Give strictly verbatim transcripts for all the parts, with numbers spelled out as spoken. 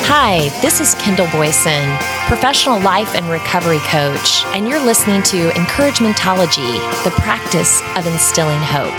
Hi, this is Kendall Boyson, professional life and recovery coach, and you're listening to Encouragementology, the practice of instilling hope.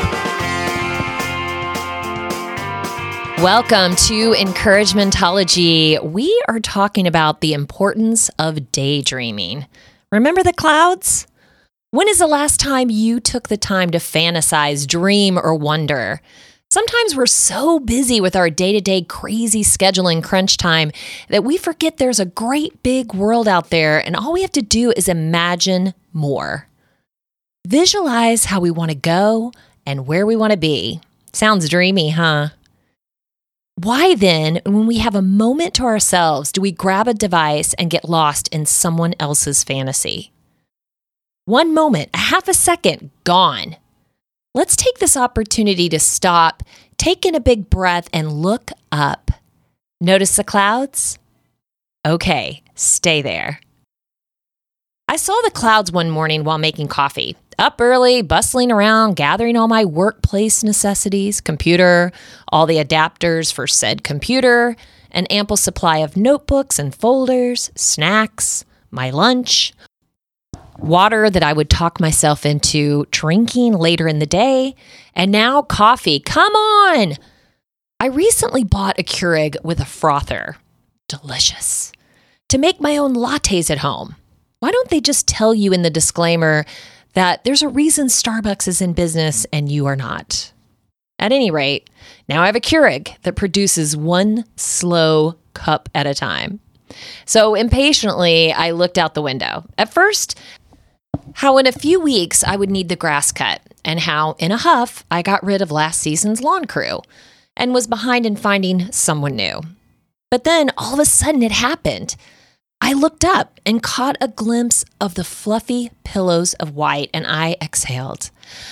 Welcome to Encouragementology. We are talking about the importance of daydreaming. Remember the clouds? When is the last time you took the time to fantasize, dream, or wonder? Sometimes we're so busy with our day-to-day crazy schedule and crunch time that we forget there's a great big world out there, and all we have to do is imagine more. Visualize how we want to go and where we want to be. Sounds dreamy, huh? Why then, when we have a moment to ourselves, do we grab a device and get lost in someone else's fantasy? One moment, a half a second, gone. Let's take this opportunity to stop, take in a big breath, and look up. Notice the clouds? Okay, stay there. I saw the clouds one morning while making coffee. Up early, bustling around, gathering all my workplace necessities, computer, all the adapters for said computer, an ample supply of notebooks and folders, snacks, my lunch, water that I would talk myself into drinking later in the day, and now coffee. Come on! I recently bought a Keurig with a frother. Delicious. To make my own lattes at home. Why don't they just tell you in the disclaimer that there's a reason Starbucks is in business and you are not? At any rate, now I have a Keurig that produces one slow cup at a time. So impatiently, I looked out the window. At first, how in a few weeks I would need the grass cut, and how in a huff I got rid of last season's lawn crew and was behind in finding someone new. But then all of a sudden it happened. I looked up and caught a glimpse of the fluffy pillows of white, and I exhaled.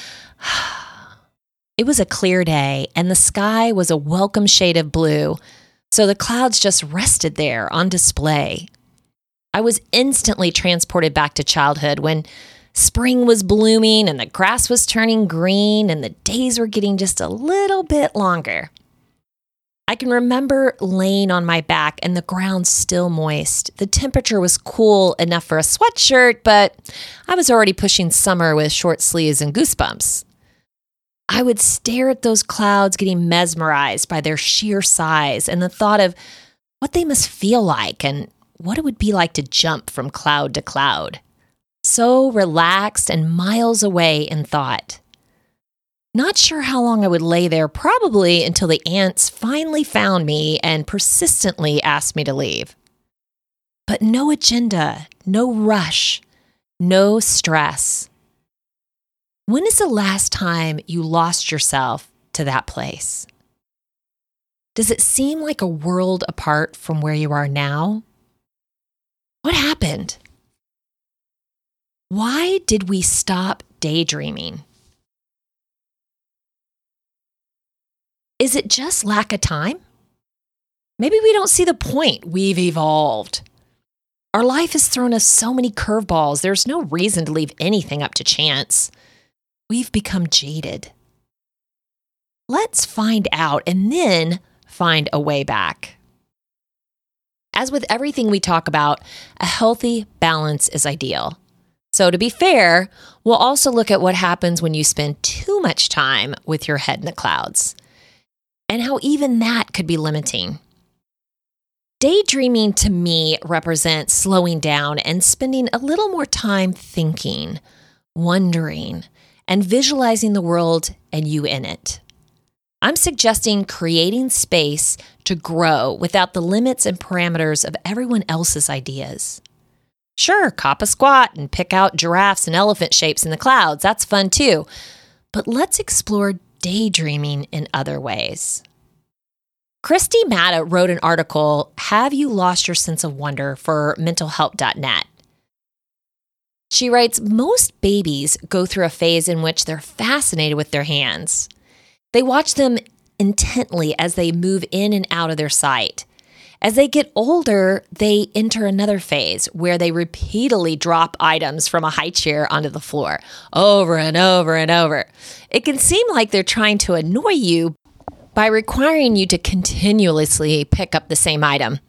It was a clear day, and the sky was a welcome shade of blue, so the clouds just rested there on display. I was instantly transported back to childhood when spring was blooming and the grass was turning green and the days were getting just a little bit longer. I can remember laying on my back and the ground still moist. The temperature was cool enough for a sweatshirt, but I was already pushing summer with short sleeves and goosebumps. I would stare at those clouds, getting mesmerized by their sheer size and the thought of what they must feel like and what it would be like to jump from cloud to cloud. So relaxed and miles away in thought. Not sure how long I would lay there, probably until the ants finally found me and persistently asked me to leave. But no agenda, no rush, no stress. When is the last time you lost yourself to that place? Does it seem like a world apart from where you are now? What happened? Why did we stop daydreaming? Is it just lack of time? Maybe we don't see the point. We've evolved. Our life has thrown us so many curveballs, there's no reason to leave anything up to chance. We've become jaded. Let's find out and then find a way back. As with everything we talk about, a healthy balance is ideal. So to be fair, we'll also look at what happens when you spend too much time with your head in the clouds, and how even that could be limiting. Daydreaming to me represents slowing down and spending a little more time thinking, wondering, and visualizing the world and you in it. I'm suggesting creating space to grow without the limits and parameters of everyone else's ideas. Sure, cop a squat and pick out giraffes and elephant shapes in the clouds. That's fun too. But let's explore daydreaming in other ways. Christy Matta wrote an article, Have You Lost Your Sense of Wonder, for mental help dot net. She writes, most babies go through a phase in which they're fascinated with their hands. They watch them intently as they move in and out of their sight. As they get older, they enter another phase where they repeatedly drop items from a high chair onto the floor over and over and over. It can seem like they're trying to annoy you by requiring you to continuously pick up the same item.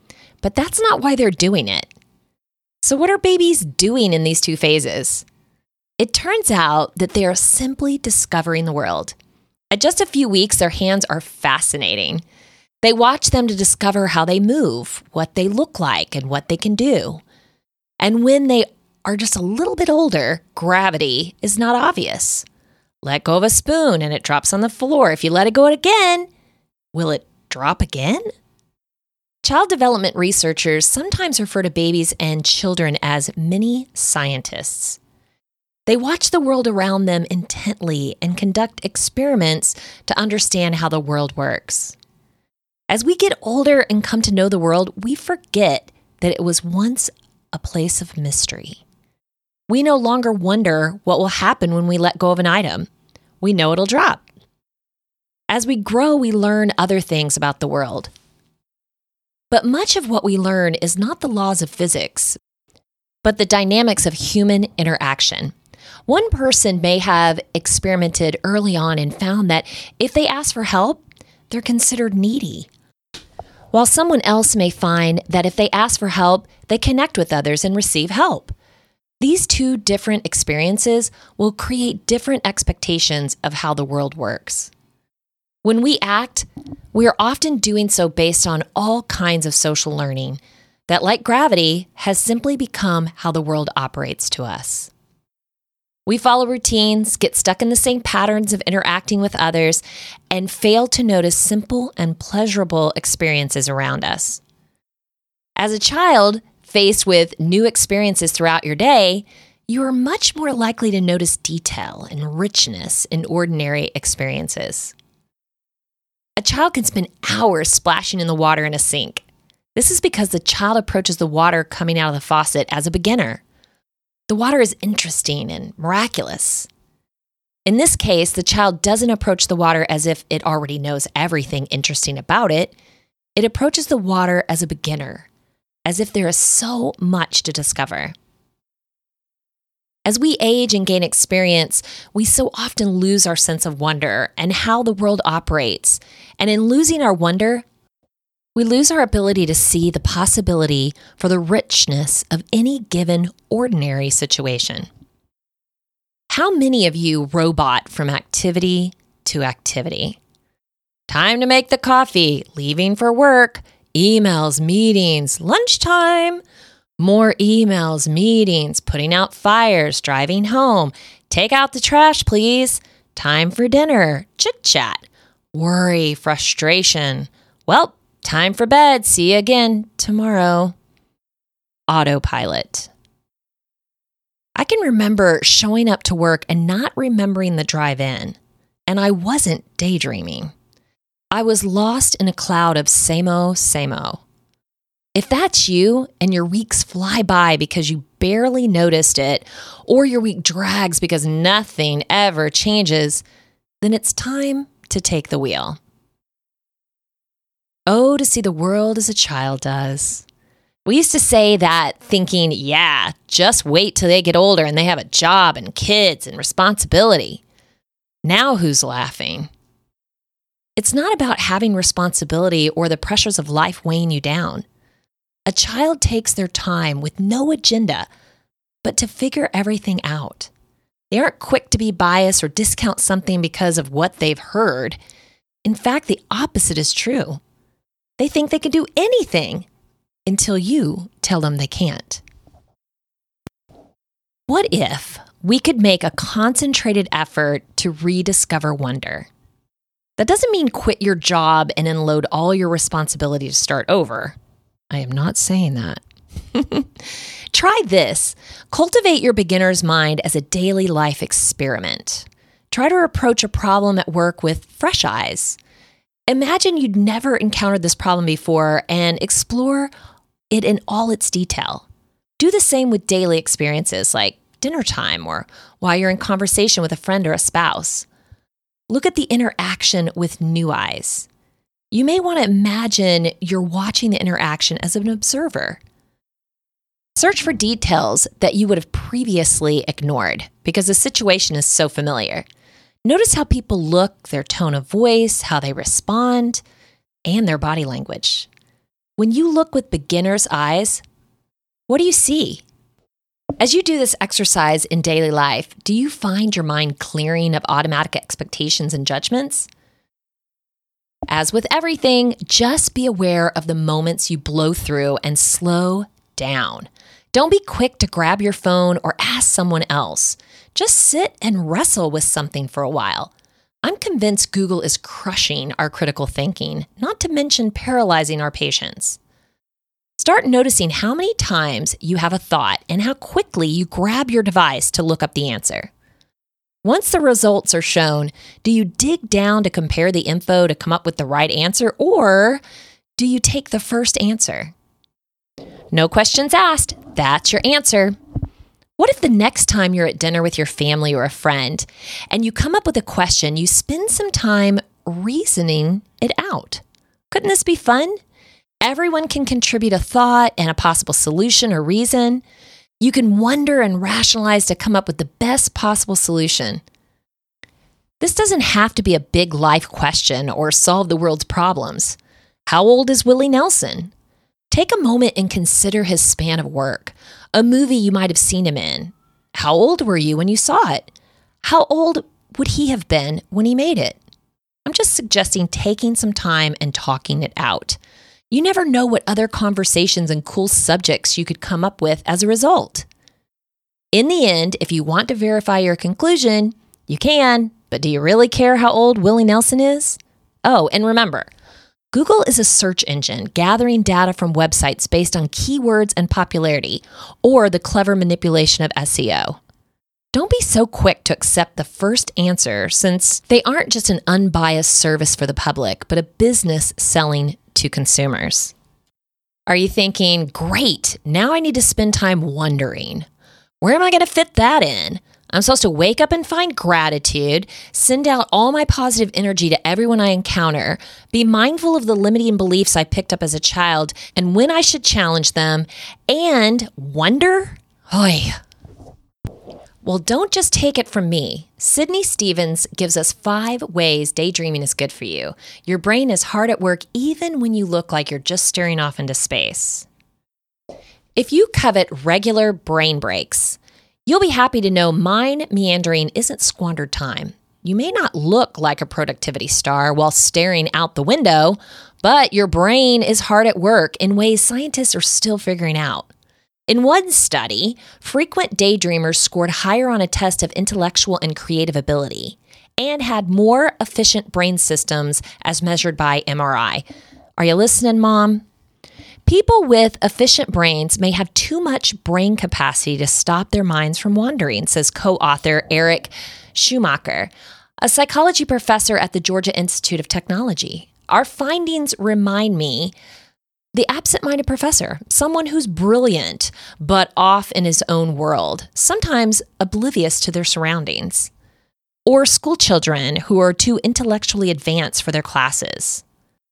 but that's not why they're doing it. So what are babies doing in these two phases? It turns out that they are simply discovering the world. At just a few weeks, their hands are fascinating. They watch them to discover how they move, what they look like, and what they can do. And when they are just a little bit older, gravity is not obvious. Let go of a spoon and it drops on the floor. If you let it go again, will it drop again? Child development researchers sometimes refer to babies and children as mini scientists. They watch the world around them intently and conduct experiments to understand how the world works. As we get older and come to know the world, we forget that it was once a place of mystery. We no longer wonder what will happen when we let go of an item. We know it'll drop. As we grow, we learn other things about the world. But much of what we learn is not the laws of physics, but the dynamics of human interaction. One person may have experimented early on and found that if they ask for help, they're considered needy. While someone else may find that if they ask for help, they connect with others and receive help. These two different experiences will create different expectations of how the world works. When we act, we are often doing so based on all kinds of social learning that, like gravity, has simply become how the world operates to us. We follow routines, get stuck in the same patterns of interacting with others, and fail to notice simple and pleasurable experiences around us. As a child, faced with new experiences throughout your day, you are much more likely to notice detail and richness in ordinary experiences. A child can spend hours splashing in the water in a sink. This is because the child approaches the water coming out of the faucet as a beginner. The water is interesting and miraculous. In this case, the child doesn't approach the water as if it already knows everything interesting about it. It approaches the water as a beginner, as if there is so much to discover. As we age and gain experience, we so often lose our sense of wonder and how the world operates. And in losing our wonder, we lose our ability to see the possibility for the richness of any given ordinary situation. How many of you robot from activity to activity? Time to make the coffee, leaving for work, emails, meetings, lunchtime, more emails, meetings, putting out fires, driving home, take out the trash, please, time for dinner, chit-chat, worry, frustration. Well, time for bed. See you again tomorrow. Autopilot. I can remember showing up to work and not remembering the drive in, and I wasn't daydreaming. I was lost in a cloud of same-o, same-o. If that's you and your weeks fly by because you barely noticed it, or your week drags because nothing ever changes, then it's time to take the wheel. Oh, to see the world as a child does. We used to say that thinking, yeah, just wait till they get older and they have a job and kids and responsibility. Now who's laughing? It's not about having responsibility or the pressures of life weighing you down. A child takes their time with no agenda, but to figure everything out. They aren't quick to be biased or discount something because of what they've heard. In fact, the opposite is true. They think they can do anything until you tell them they can't. What if we could make a concentrated effort to rediscover wonder? That doesn't mean quit your job and unload all your responsibility to start over. I am not saying that. Try this. Cultivate your beginner's mind as a daily life experiment. Try to approach a problem at work with fresh eyes. Imagine you'd never encountered this problem before and explore it in all its detail. Do the same with daily experiences like dinner time or while you're in conversation with a friend or a spouse. Look at the interaction with new eyes. You may want to imagine you're watching the interaction as an observer. Search for details that you would have previously ignored because the situation is so familiar. Notice how people look, their tone of voice, how they respond, and their body language. When you look with beginner's eyes, what do you see? As you do this exercise in daily life, do you find your mind clearing of automatic expectations and judgments? As with everything, just be aware of the moments you blow through and slow down. Don't be quick to grab your phone or ask someone else. Just sit and wrestle with something for a while. I'm convinced Google is crushing our critical thinking, not to mention paralyzing our patience. Start noticing how many times you have a thought and how quickly you grab your device to look up the answer. Once the results are shown, do you dig down to compare the info to come up with the right answer, or do you take the first answer? No questions asked. That's your answer. What if the next time you're at dinner with your family or a friend and you come up with a question, you spend some time reasoning it out? Couldn't this be fun? Everyone can contribute a thought and a possible solution or reason. You can wonder and rationalize to come up with the best possible solution. This doesn't have to be a big life question or solve the world's problems. How old is Willie Nelson? Take a moment and consider his span of work, a movie you might have seen him in. How old were you when you saw it? How old would he have been when he made it? I'm just suggesting taking some time and talking it out. You never know what other conversations and cool subjects you could come up with as a result. In the end, if you want to verify your conclusion, you can, but do you really care how old Willie Nelson is? Oh, and remember, Google is a search engine gathering data from websites based on keywords and popularity, or the clever manipulation of S E O. Don't be so quick to accept the first answer, since they aren't just an unbiased service for the public, but a business selling to consumers. Are you thinking, great, now I need to spend time wondering, where am I going to fit that in? I'm supposed to wake up and find gratitude, send out all my positive energy to everyone I encounter, be mindful of the limiting beliefs I picked up as a child and when I should challenge them, and wonder? Oy. Well, don't just take it from me. Sydney Stevens gives us five ways daydreaming is good for you. Your brain is hard at work even when you look like you're just staring off into space. If you covet regular brain breaks, you'll be happy to know mind meandering isn't squandered time. You may not look like a productivity star while staring out the window, but your brain is hard at work in ways scientists are still figuring out. In one study, frequent daydreamers scored higher on a test of intellectual and creative ability and had more efficient brain systems as measured by M R I. Are you listening, Mom? People with efficient brains may have too much brain capacity to stop their minds from wandering, says co-author Eric Schumacher, a psychology professor at the Georgia Institute of Technology. Our findings remind me the absent-minded professor, someone who's brilliant, but off in his own world, sometimes oblivious to their surroundings. Or school children who are too intellectually advanced for their classes.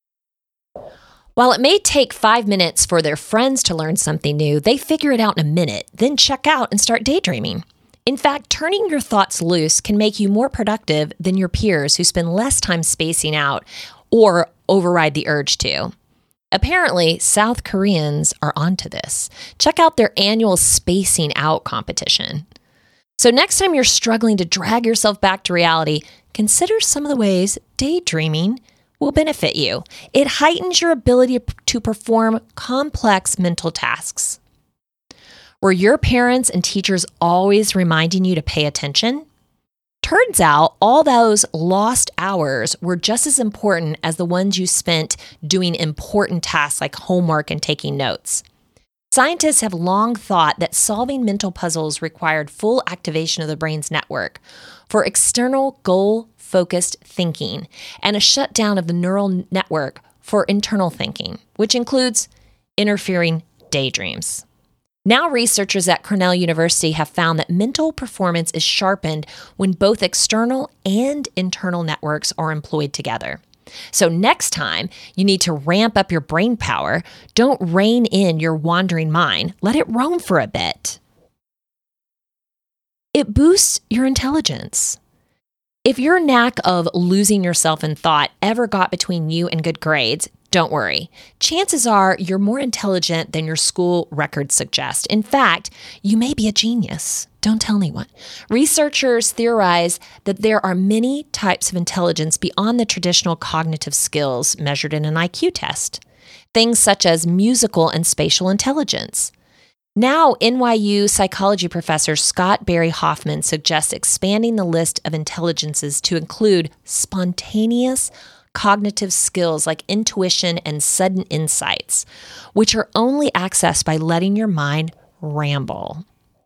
While it may take five minutes for their friends to learn something new, they figure it out in a minute, then check out and start daydreaming. In fact, turning your thoughts loose can make you more productive than your peers who spend less time spacing out or override the urge to. Apparently, South Koreans are onto this. Check out their annual spacing out competition. So next time you're struggling to drag yourself back to reality, consider some of the ways daydreaming will benefit you. It heightens your ability to perform complex mental tasks. Were your parents and teachers always reminding you to pay attention? Turns out all those lost hours were just as important as the ones you spent doing important tasks like homework and taking notes. Scientists have long thought that solving mental puzzles required full activation of the brain's network for external goal-focused thinking and a shutdown of the neural network for internal thinking, which includes interfering daydreams. Now, researchers at Cornell University have found that mental performance is sharpened when both external and internal networks are employed together. So next time you need to ramp up your brain power, don't rein in your wandering mind. Let it roam for a bit. It boosts your intelligence. If your knack of losing yourself in thought ever got between you and good grades, Don't worry. Chances are you're more intelligent than your school records suggest. In fact, you may be a genius. Don't tell anyone. Researchers theorize that there are many types of intelligence beyond the traditional cognitive skills measured in an I Q test. Things such as musical and spatial intelligence. Now, N Y U psychology professor Scott Barry Hoffman suggests expanding the list of intelligences to include spontaneous cognitive skills like intuition and sudden insights, which are only accessed by letting your mind ramble.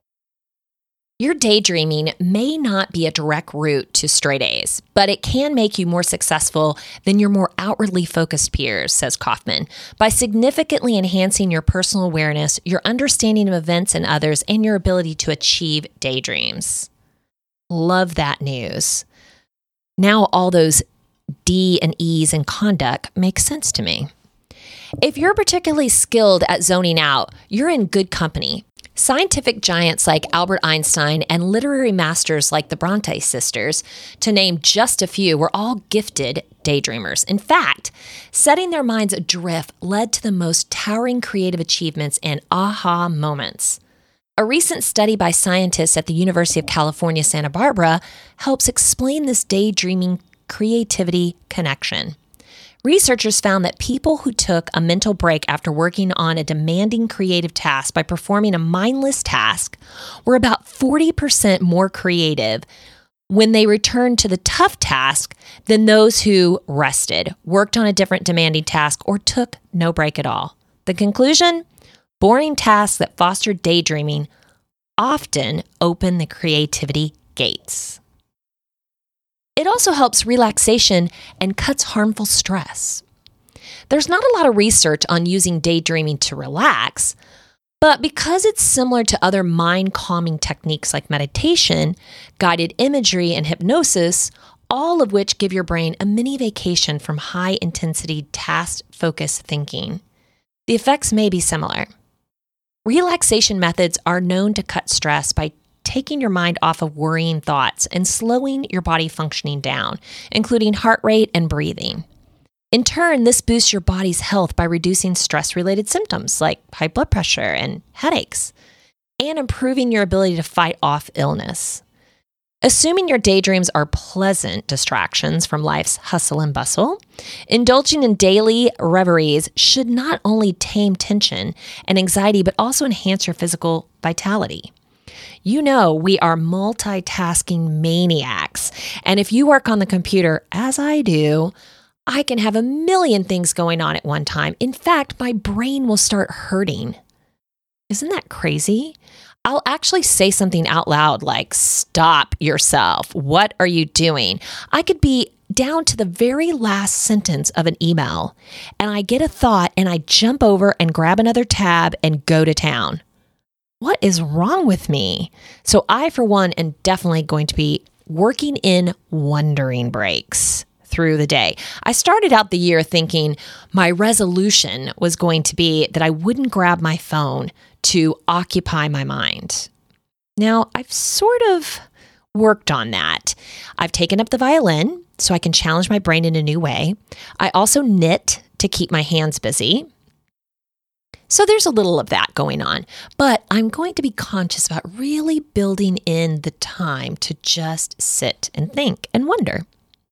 Your daydreaming may not be a direct route to straight A's, but it can make you more successful than your more outwardly focused peers, says Kaufman, by significantly enhancing your personal awareness, your understanding of events and others, and your ability to achieve daydreams. Love that news. Now all those D and E's in conduct make sense to me. If you're particularly skilled at zoning out, you're in good company. Scientific giants like Albert Einstein and literary masters like the Bronte sisters, to name just a few, were all gifted daydreamers. In fact, setting their minds adrift led to the most towering creative achievements and aha moments. A recent study by scientists at the University of California, Santa Barbara helps explain this daydreaming creativity connection. Researchers found that people who took a mental break after working on a demanding creative task by performing a mindless task were about forty percent more creative when they returned to the tough task than those who rested, worked on a different demanding task, or took no break at all. The conclusion? Boring tasks that foster daydreaming often open the creativity gates. It also helps relaxation and cuts harmful stress. There's not a lot of research on using daydreaming to relax, but because it's similar to other mind-calming techniques like meditation, guided imagery, and hypnosis, all of which give your brain a mini vacation from high-intensity, task-focused thinking, the effects may be similar. Relaxation methods are known to cut stress by taking your mind off of worrying thoughts and slowing your body functioning down, including heart rate and breathing. In turn, this boosts your body's health by reducing stress-related symptoms like high blood pressure and headaches, and improving your ability to fight off illness. Assuming your daydreams are pleasant distractions from life's hustle and bustle, indulging in daily reveries should not only tame tension and anxiety, but also enhance your physical vitality. You know, we are multitasking maniacs. And if you work on the computer, as I do, I can have a million things going on at one time. In fact, my brain will start hurting. Isn't that crazy? I'll actually say something out loud like, "Stop yourself. What are you doing?" I could be down to the very last sentence of an email, and I get a thought and I jump over and grab another tab and go to town. What is wrong with me? So I, for one, am definitely going to be working in wondering breaks through the day. I started out the year thinking my resolution was going to be that I wouldn't grab my phone to occupy my mind. Now, I've sort of worked on that. I've taken up the violin so I can challenge my brain in a new way. I also knit to keep my hands busy. So there's a little of that going on, but I'm going to be conscious about really building in the time to just sit and think and wonder.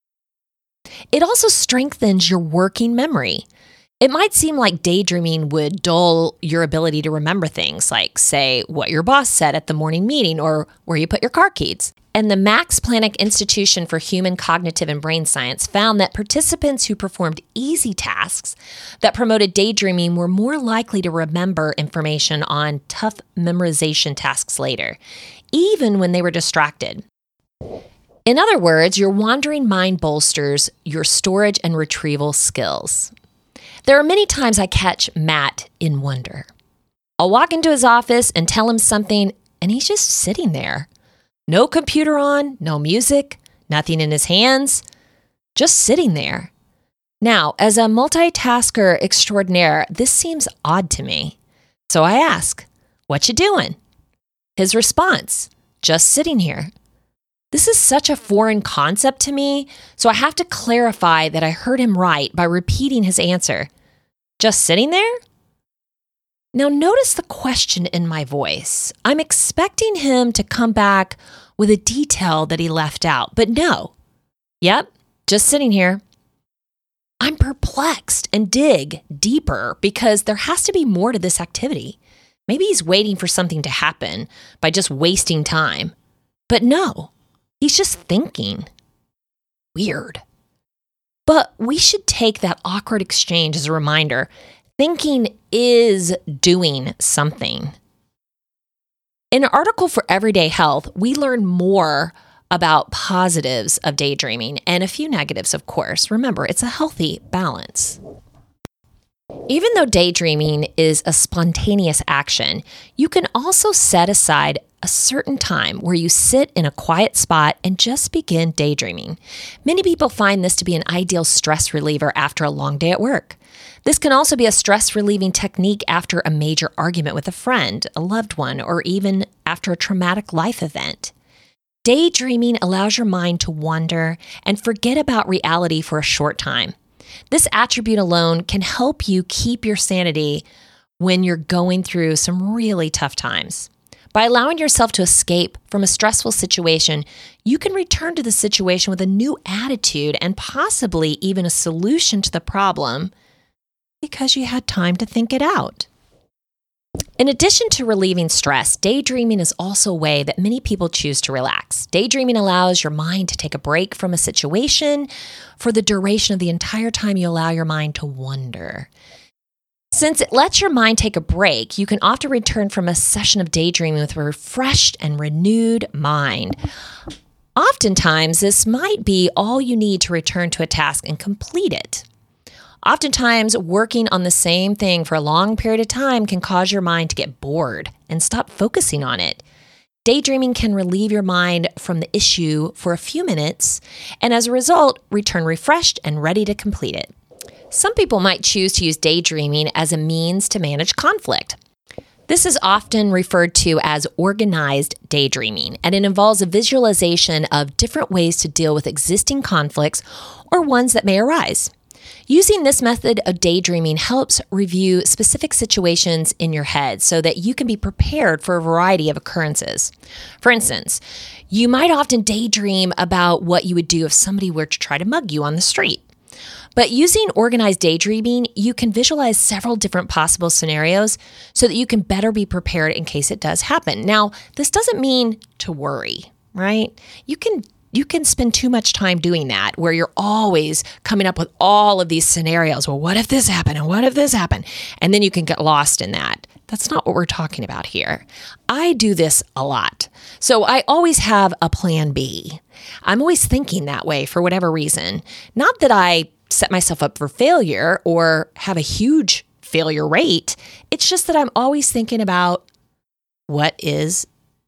It also strengthens your working memory. It might seem like daydreaming would dull your ability to remember things like, say, what your boss said at the morning meeting or where you put your car keys. And the Max Planck Institution for Human Cognitive and Brain Science found that participants who performed easy tasks that promoted daydreaming were more likely to remember information on tough memorization tasks later, even when they were distracted. In other words, your wandering mind bolsters your storage and retrieval skills. There are many times I catch Matt in wonder. I'll walk into his office and tell him something, and he's just sitting there. No computer on, no music, nothing in his hands, just sitting there. Now, as a multitasker extraordinaire, this seems odd to me. So I ask, "What you doing?" His response, "Just sitting here." This is such a foreign concept to me, so I have to clarify that I heard him right by repeating his answer. just sitting there? Now notice the question in my voice. I'm expecting him to come back with a detail that he left out, but no. Yep, just sitting here. I'm perplexed and dig deeper because there has to be more to this activity. Maybe he's waiting for something to happen by just wasting time. But no, he's just thinking. Weird. But we should take that awkward exchange as a reminder. Thinking is doing something. In an article for Everyday Health, we learn more about positives of daydreaming and a few negatives, of course. Remember, it's a healthy balance. Even though daydreaming is a spontaneous action, you can also set aside a certain time where you sit in a quiet spot and just begin daydreaming. Many people find this to be an ideal stress reliever after a long day at work. This can also be a stress-relieving technique after a major argument with a friend, a loved one, or even after a traumatic life event. Daydreaming allows your mind to wander and forget about reality for a short time. This attribute alone can help you keep your sanity when you're going through some really tough times. By allowing yourself to escape from a stressful situation, you can return to the situation with a new attitude and possibly even a solution to the problem because you had time to think it out. In addition to relieving stress, daydreaming is also a way that many people choose to relax. Daydreaming allows your mind to take a break from a situation for the duration of the entire time you allow your mind to wander. Since it lets your mind take a break, you can often return from a session of daydreaming with a refreshed and renewed mind. Oftentimes, this might be all you need to return to a task and complete it. Oftentimes, working on the same thing for a long period of time can cause your mind to get bored and stop focusing on it. Daydreaming can relieve your mind from the issue for a few minutes, and as a result, return refreshed and ready to complete it. Some people might choose to use daydreaming as a means to manage conflict. This is often referred to as organized daydreaming, and it involves a visualization of different ways to deal with existing conflicts or ones that may arise. Using this method of daydreaming helps review specific situations in your head so that you can be prepared for a variety of occurrences. For instance, you might often daydream about what you would do if somebody were to try to mug you on the street. But using organized daydreaming, you can visualize several different possible scenarios so that you can better be prepared in case it does happen. Now, this doesn't mean to worry, right? You can You can spend too much time doing that where you're always coming up with all of these scenarios. Well, what if this happened? And what if this happened? And then you can get lost in that. That's not what we're talking about here. I do this a lot. So I always have a plan B. I'm always thinking that way for whatever reason. Not that I set myself up for failure or have a huge failure rate. It's just that I'm always thinking about what is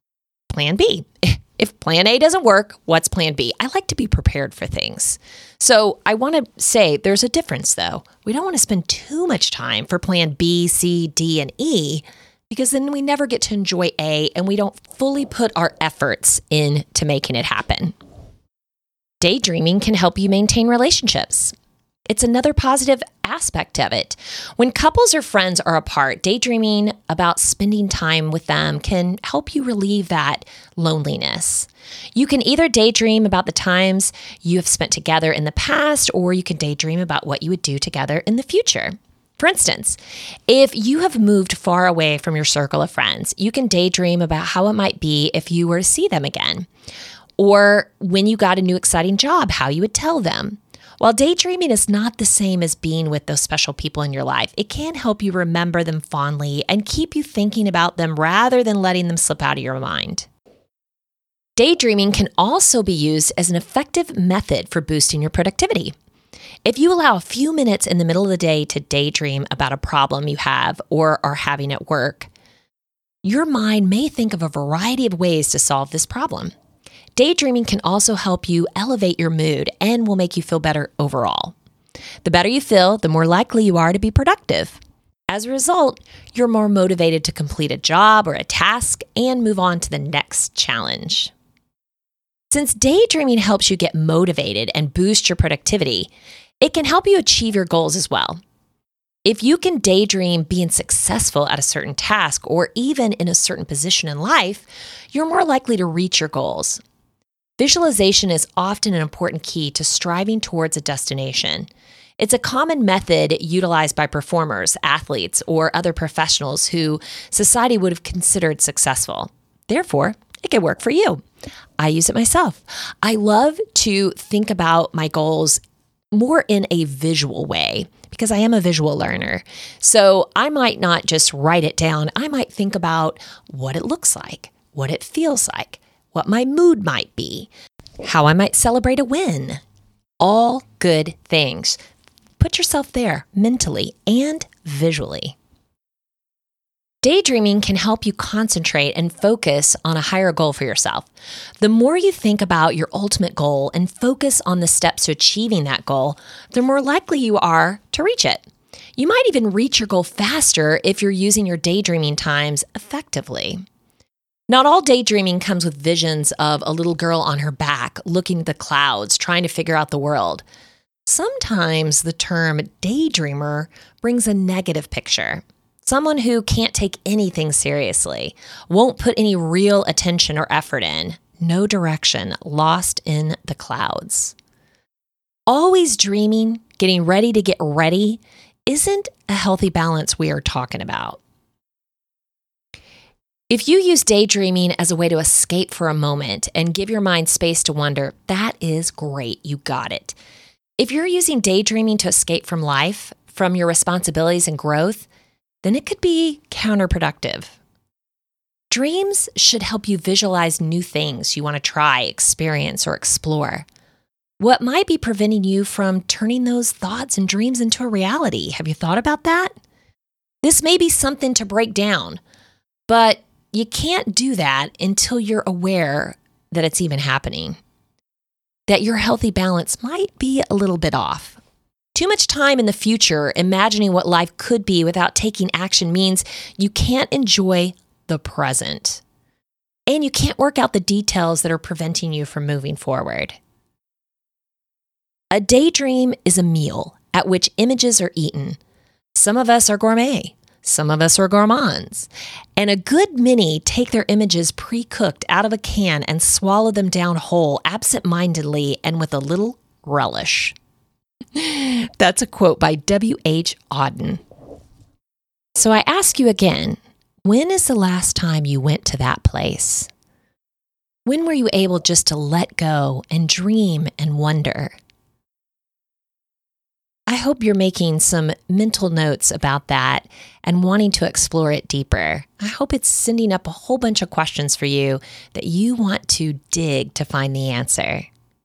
plan B. If plan A doesn't work, what's plan B? I like to be prepared for things. So I want to say there's a difference, though. We don't want to spend too much time for plan B, C, D, and E, because then we never get to enjoy A, and we don't fully put our efforts into making it happen. Daydreaming can help you maintain relationships. It's another positive aspect of it. When couples or friends are apart, daydreaming about spending time with them can help you relieve that loneliness. You can either daydream about the times you have spent together in the past, or you can daydream about what you would do together in the future. For instance, if you have moved far away from your circle of friends, you can daydream about how it might be if you were to see them again. Or when you got a new exciting job, how you would tell them. While daydreaming is not the same as being with those special people in your life, it can help you remember them fondly and keep you thinking about them rather than letting them slip out of your mind. Daydreaming can also be used as an effective method for boosting your productivity. If you allow a few minutes in the middle of the day to daydream about a problem you have or are having at work, your mind may think of a variety of ways to solve this problem. Daydreaming can also help you elevate your mood and will make you feel better overall. The better you feel, the more likely you are to be productive. As a result, you're more motivated to complete a job or a task and move on to the next challenge. Since daydreaming helps you get motivated and boost your productivity, it can help you achieve your goals as well. If you can daydream being successful at a certain task or even in a certain position in life, you're more likely to reach your goals. Visualization is often an important key to striving towards a destination. It's a common method utilized by performers, athletes, or other professionals who society would have considered successful. Therefore, it can work for you. I use it myself. I love to think about my goals more in a visual way because I am a visual learner. So I might not just write it down. I might think about what it looks like, what it feels like, what my mood might be, how I might celebrate a win. All good things. Put yourself there mentally and visually. Daydreaming can help you concentrate and focus on a higher goal for yourself. The more you think about your ultimate goal and focus on the steps to achieving that goal, the more likely you are to reach it. You might even reach your goal faster if you're using your daydreaming times effectively. Not all daydreaming comes with visions of a little girl on her back looking at the clouds, trying to figure out the world. Sometimes the term daydreamer brings a negative picture. Someone who can't take anything seriously, won't put any real attention or effort in, no direction, lost in the clouds. Always dreaming, getting ready to get ready, isn't a healthy balance we are talking about. If you use daydreaming as a way to escape for a moment and give your mind space to wonder, that is great, you got it. If you're using daydreaming to escape from life, from your responsibilities and growth, then it could be counterproductive. Dreams should help you visualize new things you want to try, experience, or explore. What might be preventing you from turning those thoughts and dreams into a reality? Have you thought about that? This may be something to break down, but you can't do that until you're aware that it's even happening, that your healthy balance might be a little bit off. Too much time in the future imagining what life could be without taking action means you can't enjoy the present. And you can't work out the details that are preventing you from moving forward. A daydream is a meal at which images are eaten. Some of us are gourmet. Some of us are gourmands. And a good many take their images pre-cooked out of a can and swallow them down whole, absent-mindedly and with a little relish. That's a quote by W H Auden. So I ask you again, when is the last time you went to that place? When were you able just to let go and dream and wonder? I hope you're making some mental notes about that and wanting to explore it deeper. I hope it's sending up a whole bunch of questions for you that you want to dig to find the answer.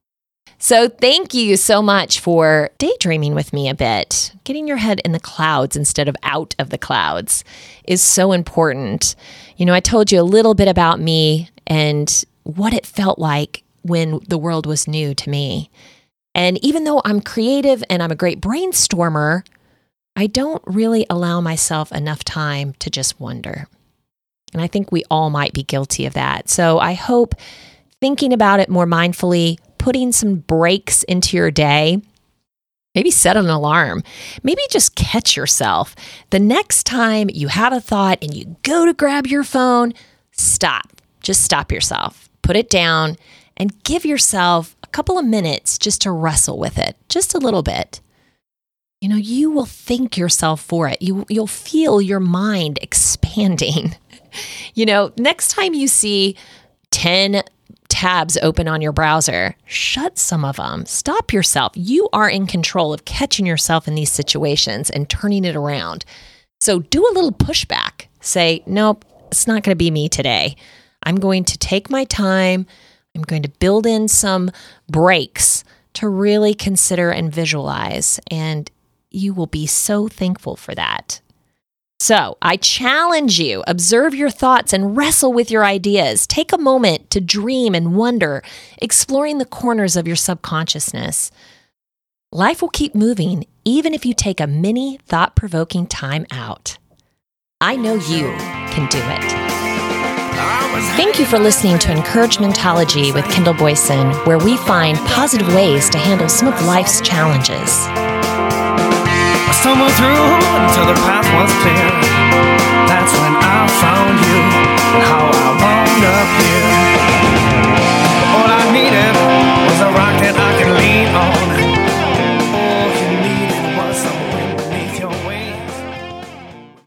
So thank you so much for daydreaming with me a bit. Getting your head in the clouds instead of out of the clouds is so important. You know, I told you a little bit about me and what it felt like when the world was new to me. And even though I'm creative and I'm a great brainstormer, I don't really allow myself enough time to just wonder. And I think we all might be guilty of that. So I hope thinking about it more mindfully, putting some breaks into your day, maybe set an alarm, maybe just catch yourself. The next time you have a thought and you go to grab your phone, stop. Just stop yourself. Put it down and give yourself a couple of minutes just to wrestle with it, just a little bit. You know, you will thank yourself for it. You, you'll feel your mind expanding. You know, next time you see ten tabs open on your browser, shut some of them. Stop yourself. You are in control of catching yourself in these situations and turning it around. So do a little pushback. Say, nope, it's not going to be me today. I'm going to take my time. I'm going to build in some breaks to really consider and visualize. And you will be so thankful for that. So I challenge you, observe your thoughts and wrestle with your ideas. Take a moment to dream and wonder, exploring the corners of your subconsciousness. Life will keep moving, even if you take a mini thought-provoking time out. I know you can do it. Thank you for listening to Encouragementology with Kendall Boyson, where we find positive ways to handle some of life's challenges. stumbled through until the path was clear.